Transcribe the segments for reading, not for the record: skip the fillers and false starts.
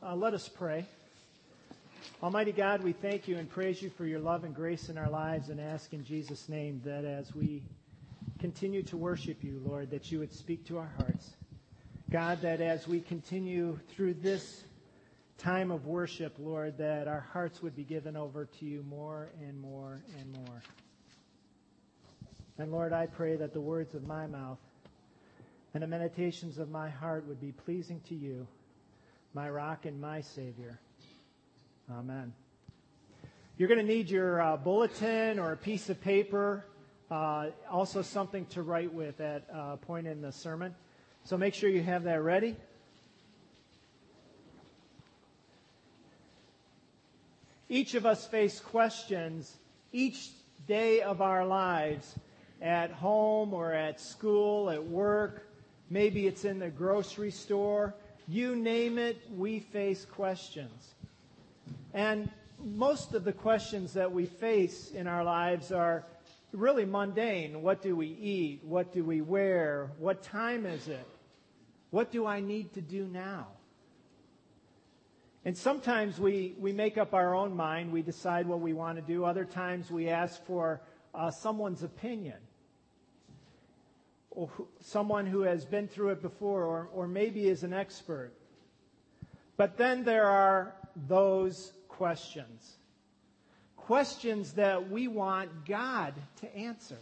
Let us pray. Almighty God, we thank you and praise you for your love and grace in our lives, and ask in Jesus' name that as we continue to worship you, Lord, that you would speak to our hearts. God, that as we continue through this time of worship, Lord, that our hearts would be given over to you more and more and more. And Lord, I pray that the words of my mouth and the meditations of my heart would be pleasing to you, my rock and my Savior. Amen. You're going to need your bulletin or a piece of paper, also something to write with at a point in the sermon. So make sure you have that ready. Each of us face questions each day of our lives, at home or at school, at work. Maybe it's in the grocery store. You name it, we face questions. And most of the questions that we face in our lives are really mundane. What do we eat? What do we wear? What time is it? What do I need to do now? And sometimes we make up our own mind. We decide what we want to do. Other times we ask for someone's opinion, or someone who has been through it before, or maybe is an expert. But then there are those questions that we want God to answer.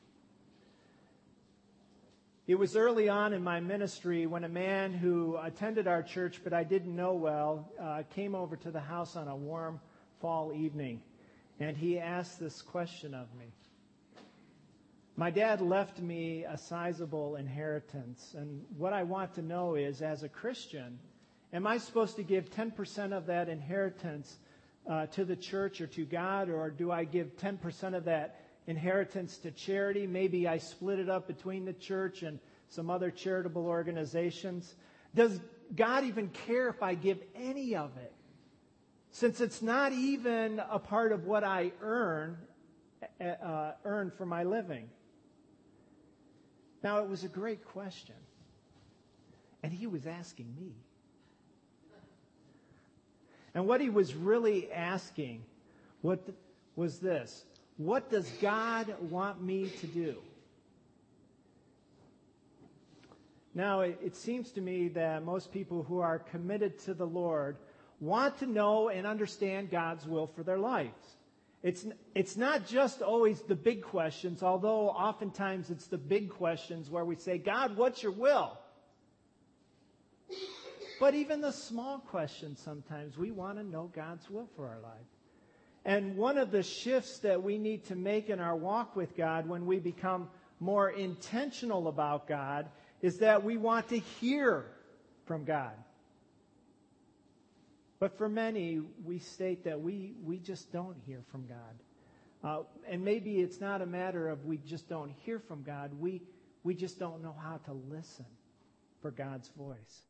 It was early on in my ministry when a man who attended our church but I didn't know well came over to the house on a warm fall evening, and he asked this question of me. My dad left me a sizable inheritance, and what I want to know is, as a Christian, am I supposed to give 10% of that inheritance to the church or to God, or do I give 10% of that inheritance to charity? Maybe I split it up between the church and some other charitable organizations. Does God even care if I give any of it, since it's not even a part of what I earn for my living? Now, it was a great question, and he was asking me. And what he was really asking was this: what does God want me to do? Now, it seems to me that most people who are committed to the Lord want to know and understand God's will for their lives. It's not just always the big questions, although oftentimes it's the big questions where we say, God, what's your will? But even the small questions, sometimes we want to know God's will for our life. And one of the shifts that we need to make in our walk with God when we become more intentional about God is that we want to hear from God. But for many, we state that we just don't hear from God. And maybe it's not a matter of we just don't hear from God. We just don't know how to listen for God's voice.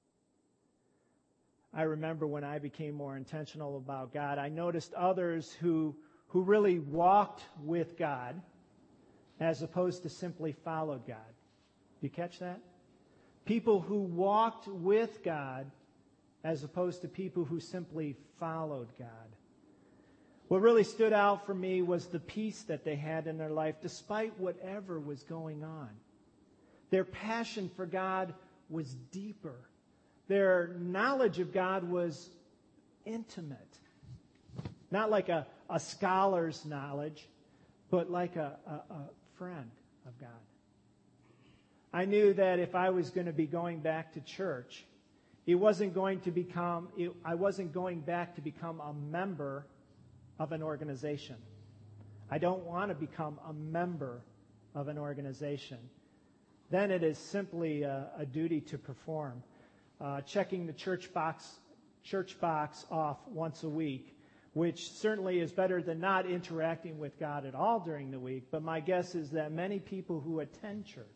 I remember when I became more intentional about God, I noticed others who really walked with God as opposed to simply followed God. Do you catch that? People who walked with God as opposed to people who simply followed God. What really stood out for me was the peace that they had in their life despite whatever was going on. Their passion for God was deeper. Their knowledge of God was intimate. Not like a scholar's knowledge, but like a friend of God. I knew that if I was going to be going back to church, I wasn't going back to become a member of an organization. I don't want to become a member of an organization. Then it is simply a duty to perform. Checking the church box off once a week, which certainly is better than not interacting with God at all during the week. But my guess is that many people who attend church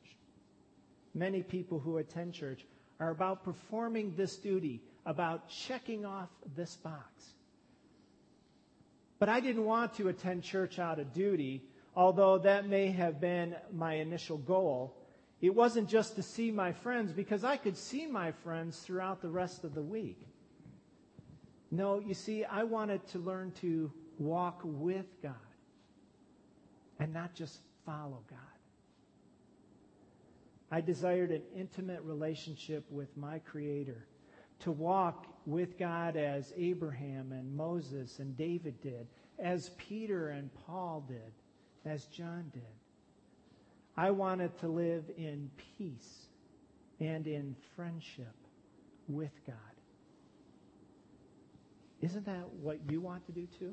are about performing this duty, about checking off this box. But I didn't want to attend church out of duty, although that may have been my initial goal. It wasn't just to see my friends, because I could see my friends throughout the rest of the week. No, you see, I wanted to learn to walk with God and not just follow God. I desired an intimate relationship with my Creator, to walk with God as Abraham and Moses and David did, as Peter and Paul did, as John did. I wanted to live in peace and in friendship with God. Isn't that what you want to do too?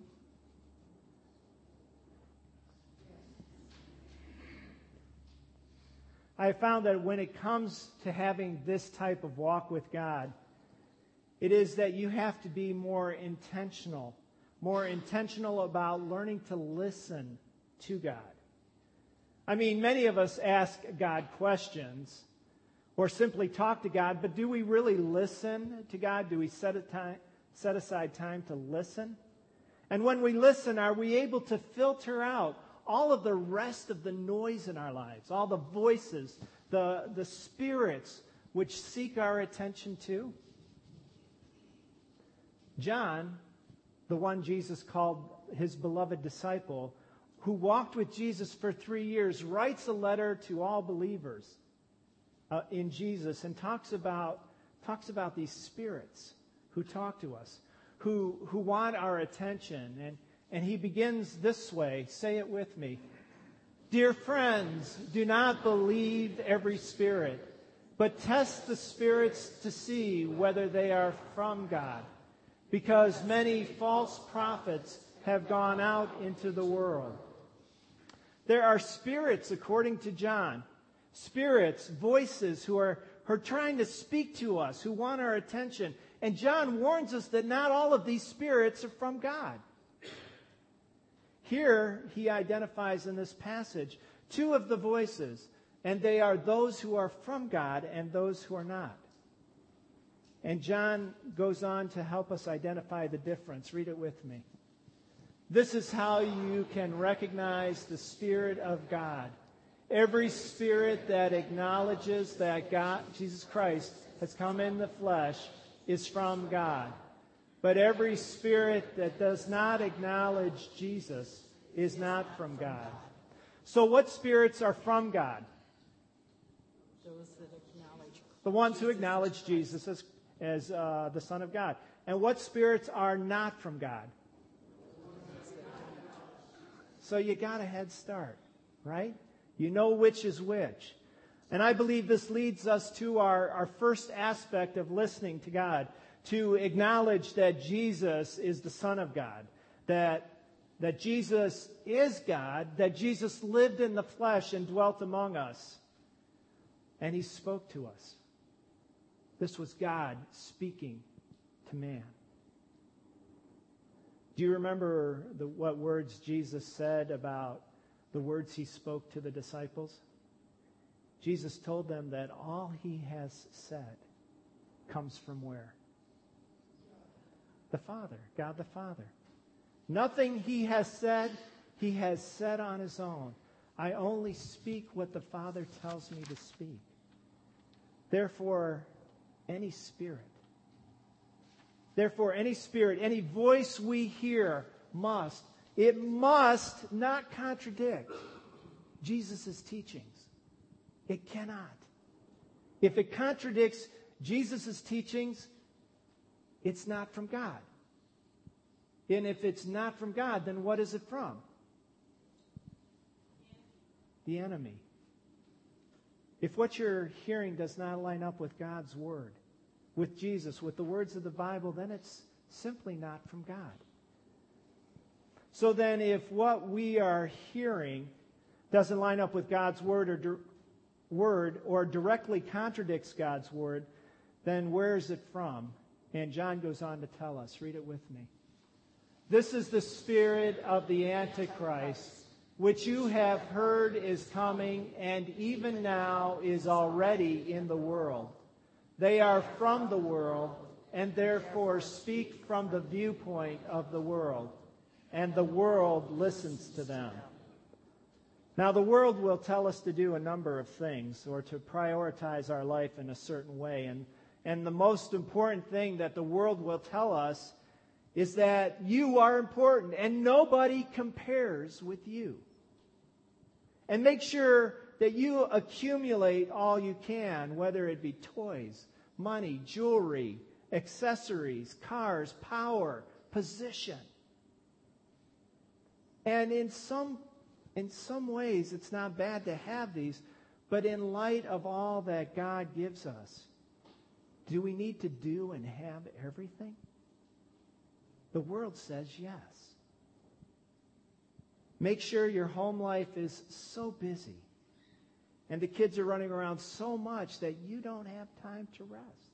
I have found that when it comes to having this type of walk with God, it is that you have to be more intentional about learning to listen to God. I mean, many of us ask God questions or simply talk to God, but do we really listen to God? Do we set aside time to listen? And when we listen, are we able to filter out all of the rest of the noise in our lives, all the voices, the spirits which seek our attention too? John, the one Jesus called his beloved disciple, who walked with Jesus for 3 years, writes a letter to all believers in Jesus and talks about these spirits who talk to us, who want our attention. And he begins this way. Say it with me. Dear friends, do not believe every spirit, but test the spirits to see whether they are from God, because many false prophets have gone out into the world. There are spirits, according to John, spirits, voices who are trying to speak to us, who want our attention. And John warns us that not all of these spirits are from God. Here, he identifies in this passage 2 of the voices, and they are those who are from God and those who are not. And John goes on to help us identify the difference. Read it with me. This is how you can recognize the Spirit of God. Every spirit that acknowledges that God, Jesus Christ, has come in the flesh is from God. But every spirit that does not acknowledge Jesus is not from God. So what spirits are from God? Those that acknowledge the ones who acknowledge Jesus as the Son of God. And what spirits are not from God? So you got a head start, right? You know which is which. And I believe this leads us to our first aspect of listening to God, to acknowledge that Jesus is the Son of God, that Jesus is God, that Jesus lived in the flesh and dwelt among us, and he spoke to us. This was God speaking to man. Do you remember what words Jesus said about the words he spoke to the disciples? Jesus told them that all he has said comes from where? The Father, God the Father. Nothing he has said on his own. I only speak what the Father tells me to speak. Therefore, any spirit, any voice we hear must not contradict Jesus' teachings. It cannot. If it contradicts Jesus' teachings, it's not from God. And if it's not from God, then what is it from? The enemy. If what you're hearing does not line up with God's Word, with Jesus, with the words of the Bible, then it's simply not from God. So then if what we are hearing doesn't line up with God's word or directly contradicts God's word, then where is it from? And John goes on to tell us. Read it with me. This is the spirit of the Antichrist, which you have heard is coming and even now is already in the world. They are from the world and therefore speak from the viewpoint of the world, and the world listens to them. Now, the world will tell us to do a number of things or to prioritize our life in a certain way. And the most important thing that the world will tell us is that you are important and nobody compares with you. And make sure that you accumulate all you can, whether it be toys, money, jewelry, accessories, cars, power, position. And in some ways, it's not bad to have these, but in light of all that God gives us, do we need to do and have everything? The world says yes. Make sure your home life is so busy and the kids are running around so much that you don't have time to rest.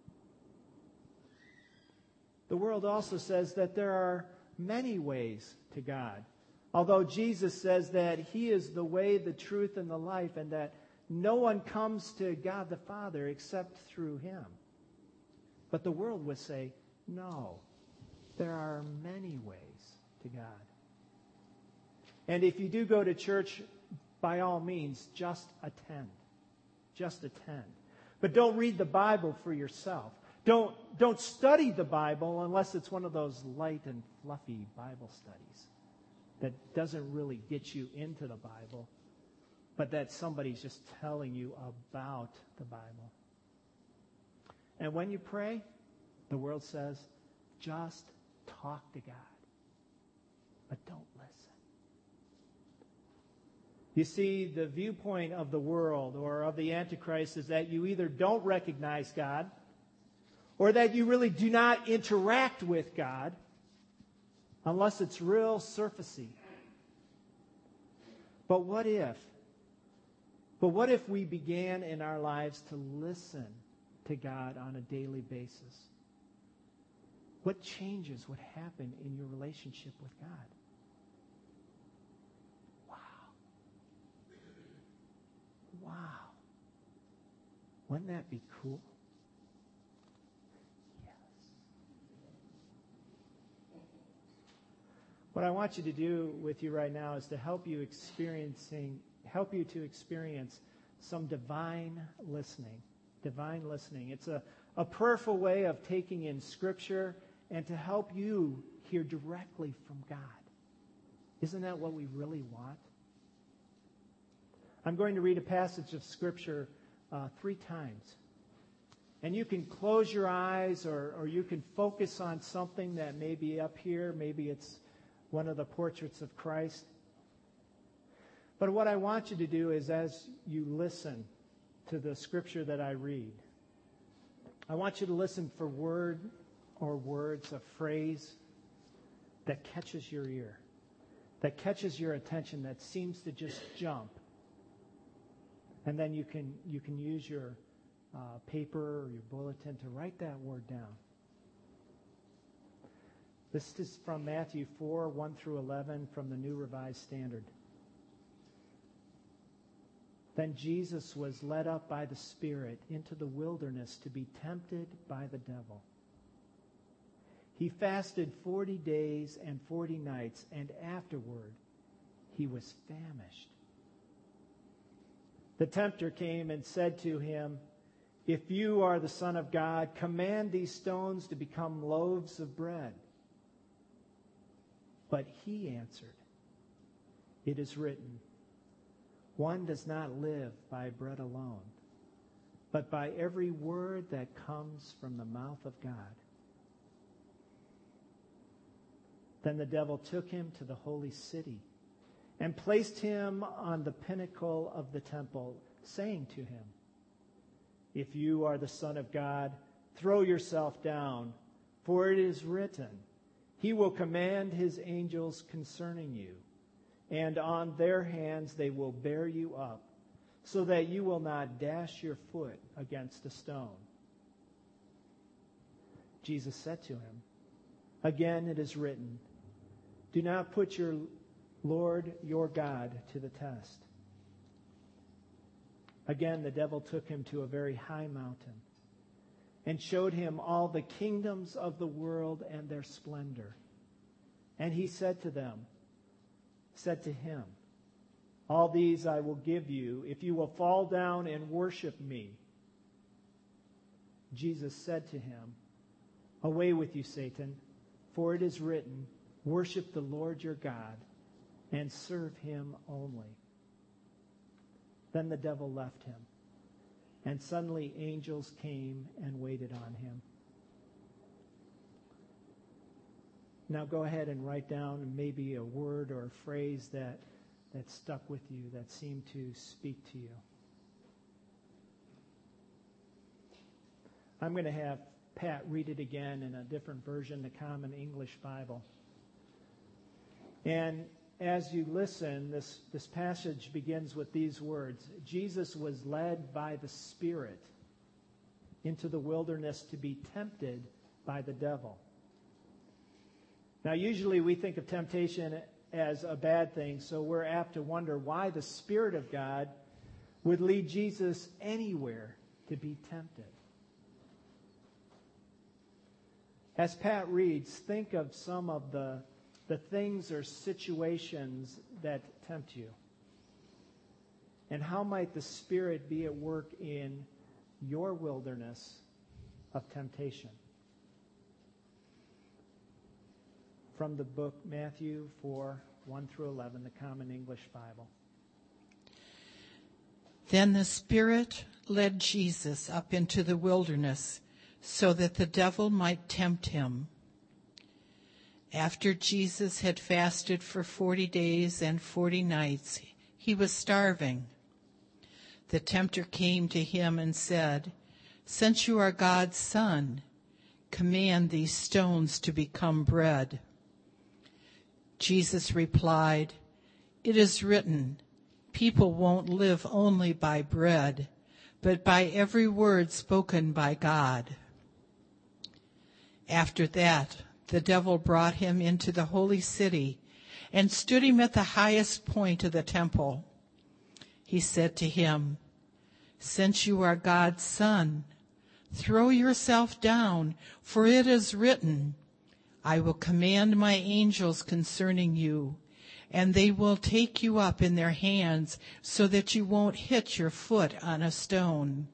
The world also says that there are many ways to God. Although Jesus says that He is the way, the truth, and the life, and that no one comes to God the Father except through Him. But the world would say, no, there are many ways to God. And if you do go to church, by all means, just attend. Just attend. But don't read the Bible for yourself. Don't study the Bible unless it's one of those light and fluffy Bible studies that doesn't really get you into the Bible, but that somebody's just telling you about the Bible. And when you pray, the world says, just talk to God, but don't listen. You see, the viewpoint of the world or of the Antichrist is that you either don't recognize God or that you really do not interact with God unless it's real surfacey. But what if we began in our lives to listen to God on a daily basis? What changes would happen in your relationship with God? Wow. Wouldn't that be cool? Yes. What I want you to do with you right now is to help you to experience some divine listening. Divine listening. It's a prayerful way of taking in Scripture and to help you hear directly from God. Isn't that what we really want? I'm going to read a passage of Scripture 3 times. And you can close your eyes or you can focus on something that may be up here. Maybe it's one of the portraits of Christ. But what I want you to do is, as you listen to the Scripture that I read, I want you to listen for word or words, a phrase that catches your ear, that catches your attention, that seems to just jump. And then you can use your paper or your bulletin to write that word down. This is from Matthew 4, 1 through 11 from the New Revised Standard. Then Jesus was led up by the Spirit into the wilderness to be tempted by the devil. He fasted 40 days and 40 nights, and afterward he was famished. The tempter came and said to him, "If you are the Son of God, command these stones to become loaves of bread." But he answered, "It is written, one does not live by bread alone, but by every word that comes from the mouth of God." Then the devil took him to the holy city and placed him on the pinnacle of the temple, saying to him, "If you are the Son of God, throw yourself down, for it is written, He will command His angels concerning you, and on their hands they will bear you up, so that you will not dash your foot against a stone." Jesus said to him, "Again it is written, do not put your Lord your God to the test." Again the devil took him to a very high mountain and showed him all the kingdoms of the world and their splendor. And he said to him, "All these I will give you if you will fall down and worship me." Jesus said to him, "Away with you, Satan, For it is written, worship the Lord your God and serve him only. Then the devil left him, and suddenly angels came and waited on him. Now go ahead and write down maybe a word or a phrase that stuck with you, that seemed to speak to you. I'm going to have Pat read it again in a different version, the Common English Bible. And as you listen, this passage begins with these words. Jesus was led by the Spirit into the wilderness to be tempted by the devil. Now, usually we think of temptation as a bad thing, so we're apt to wonder why the Spirit of God would lead Jesus anywhere to be tempted. As Pat reads, think of some of the things or situations that tempt you. And how might the Spirit be at work in your wilderness of temptation? From the book Matthew 4, 1 through 11, the Common English Bible. Then the Spirit led Jesus up into the wilderness so that the devil might tempt him. After Jesus had fasted for 40 days and 40 nights, he was starving. The tempter came to him and said, "Since you are God's Son, command these stones to become bread." Jesus replied, "It is written, people won't live only by bread, but by every word spoken by God." After that, the devil brought him into the holy city and stood him at the highest point of the temple. He said to him, "Since you are God's Son, throw yourself down, for it is written, I will command my angels concerning you, and they will take you up in their hands so that you won't hit your foot on a stone."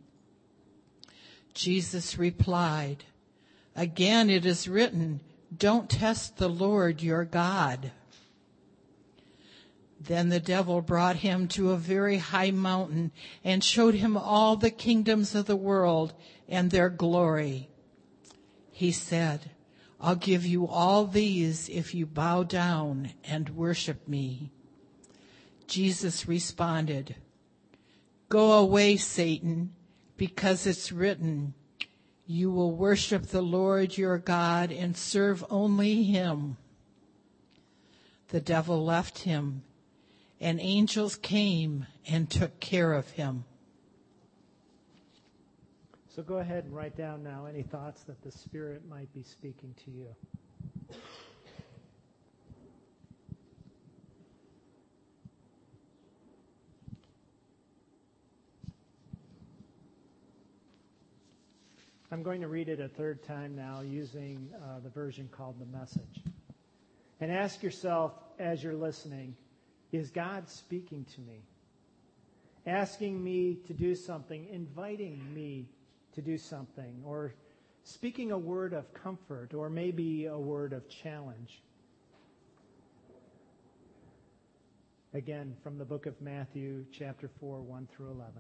Jesus replied, "Again it is written, don't test the Lord your God." Then the devil brought him to a very high mountain and showed him all the kingdoms of the world and their glory. He said, "I'll give you all these if you bow down and worship me." Jesus responded, "Go away, Satan, because it's written, you will worship the Lord your God and serve only him." The devil left him, and angels came and took care of him. So go ahead and write down now any thoughts that the Spirit might be speaking to you. I'm going to read it a third time now using the version called The Message. And ask yourself as you're listening, is God speaking to me? Asking me to do something, inviting me to do something, or speaking a word of comfort, or maybe a word of challenge. Again, from the book of Matthew, chapter 4, 1 through 11.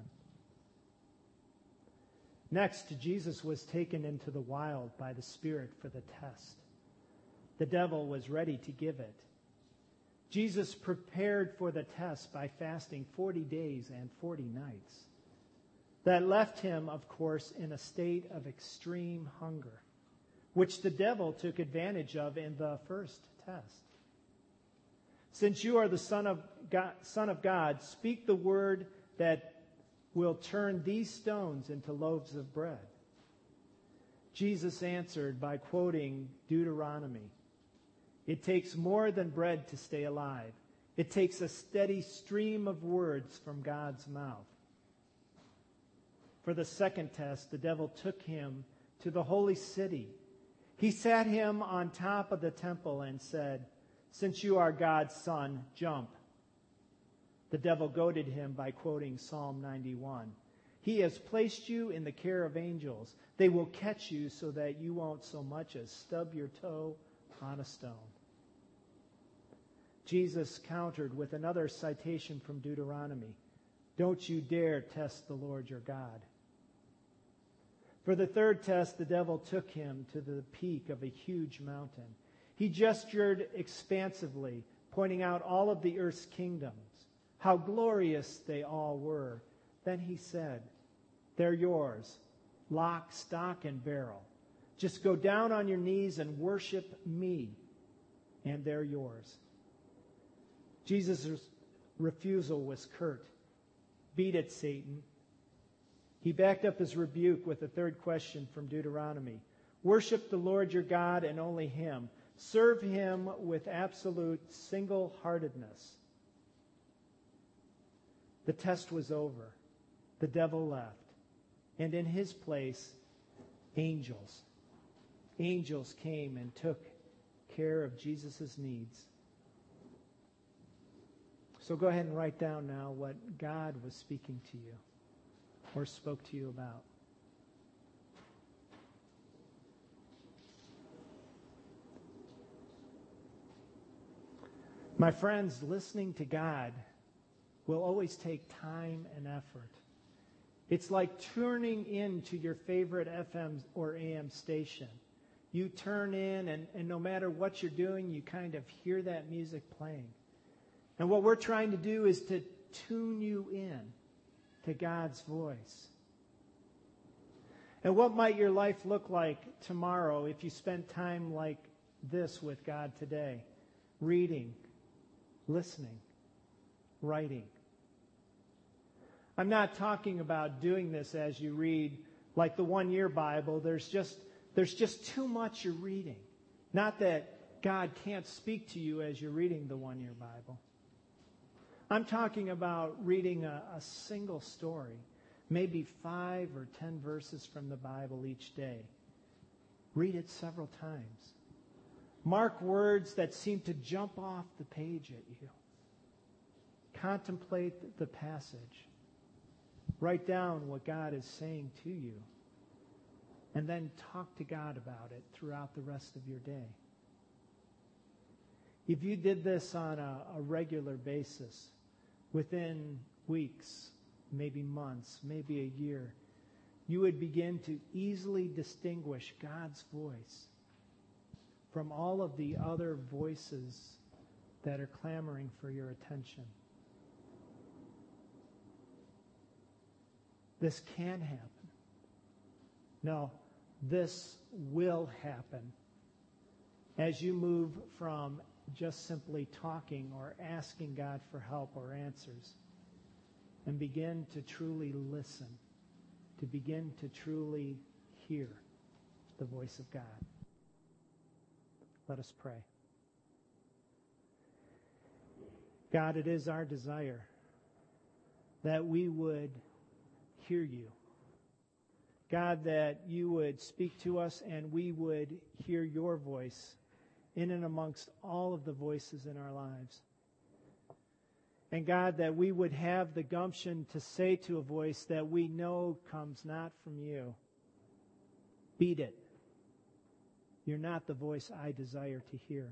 Next, Jesus was taken into the wild by the Spirit for the test. The devil was ready to give it. Jesus prepared for the test by fasting 40 days and 40 nights. That left him, of course, in a state of extreme hunger, which the devil took advantage of in the first test. Since you are the Son of God, speak the word that will turn these stones into loaves of bread. Jesus answered by quoting Deuteronomy. It takes more than bread to stay alive. It takes a steady stream of words from God's mouth. For the second test, the devil took him to the holy city. He sat him on top of the temple and said, "Since you are God's Son, jump." The devil goaded him by quoting Psalm 91. He has placed you in the care of angels. They will catch you so that you won't so much as stub your toe on a stone. Jesus countered with another citation from Deuteronomy. Don't you dare test the Lord your God. For the third test, the devil took him to the peak of a huge mountain. He gestured expansively, pointing out all of the earth's kingdoms, how glorious they all were. Then he said, they're yours, lock, stock, and barrel. Just go down on your knees and worship me, and they're yours. Jesus' refusal was curt. Beat it, Satan. He backed up his rebuke with a third question from Deuteronomy. Worship the Lord your God and only him. Serve him with absolute single-heartedness. The test was over. The devil left. And in his place, angels. Angels came and took care of Jesus' needs. So go ahead and write down now what God was speaking to you or spoke to you about. My friends, listening to God will always take time and effort. It's like tuning into your favorite FM or AM station. You turn in, and no matter what you're doing, you kind of hear that music playing. And what we're trying to do is to tune you in to God's voice. And what might your life look like tomorrow if you spent time like this with God today? Reading, listening, writing. I'm not talking about doing this as you read like the one-year Bible. There's just too much you're reading. Not that God can't speak to you as you're reading the one-year Bible. I'm talking about reading a single story, maybe 5 or 10 verses from the Bible each day. Read it several times. Mark words that seem to jump off the page at you. Contemplate the passage. Write down what God is saying to you. And then talk to God about it throughout the rest of your day. If you did this on a regular basis, within weeks, maybe months, maybe a year, you would begin to easily distinguish God's voice from all of the other voices that are clamoring for your attention. This can happen. No, this will happen as you move from just simply talking or asking God for help or answers and begin to truly listen, to begin to truly hear the voice of God. Let us pray. God, it is our desire that we would hear you. God, that you would speak to us and we would hear your voice in and amongst all of the voices in our lives. And God, that we would have the gumption to say to a voice that we know comes not from you, beat it. You're not the voice I desire to hear.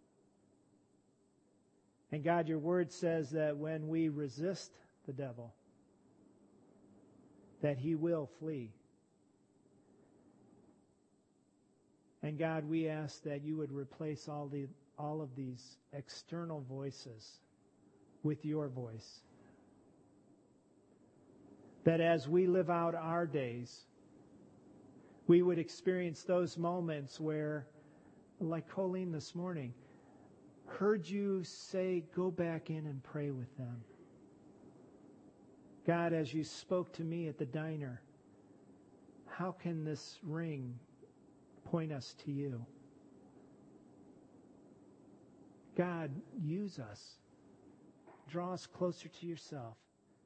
And God, your word says that when we resist the devil, that he will flee. And God, we ask that you would replace all of these external voices with your voice. That as we live out our days, we would experience those moments where, like Colleen this morning, heard you say, go back in and pray with them. God, as you spoke to me at the diner, how can this ring point us to you? God, use us. Draw us closer to yourself.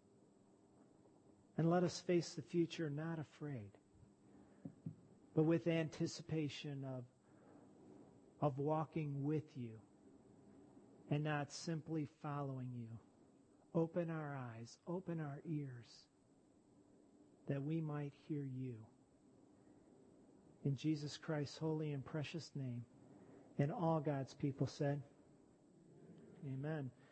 And let us face the future not afraid, but with anticipation of walking with you and not simply following you. Open our eyes, open our ears, that we might hear you. In Jesus Christ's holy and precious name, And all God's people said, Amen.